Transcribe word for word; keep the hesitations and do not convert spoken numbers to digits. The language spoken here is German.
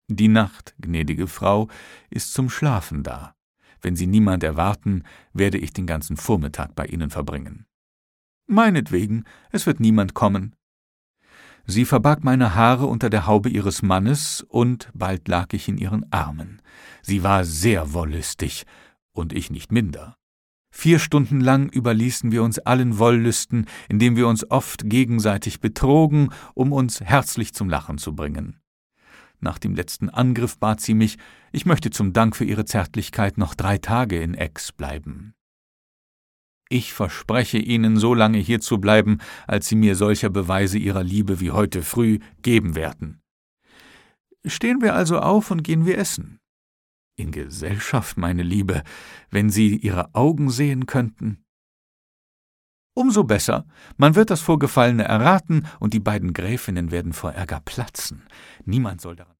»Die Nacht, gnädige Frau, ist zum Schlafen da. Wenn Sie niemand erwarten, werde ich den ganzen Vormittag bei Ihnen verbringen.« »Meinetwegen, es wird niemand kommen.« Sie verbarg meine Haare unter der Haube ihres Mannes, und bald lag ich in ihren Armen. Sie war sehr wollüstig, und ich nicht minder. Vier Stunden lang überließen wir uns allen Wollüsten, indem wir uns oft gegenseitig betrogen, um uns herzlich zum Lachen zu bringen. Nach dem letzten Angriff bat sie mich, ich möchte zum Dank für ihre Zärtlichkeit noch drei Tage in Aix bleiben. »Ich verspreche Ihnen, so lange hier zu bleiben, als Sie mir solcher Beweise Ihrer Liebe wie heute früh geben werden.« »Stehen wir also auf und gehen wir essen?« »In Gesellschaft, meine Liebe, wenn Sie Ihre Augen sehen könnten.« »Umso besser. Man wird das Vorgefallene erraten, und die beiden Gräfinnen werden vor Ärger platzen. Niemand soll daran